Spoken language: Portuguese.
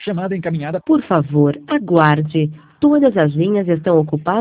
Chamada encaminhada. Por favor, aguarde. Todas as linhas estão ocupadas.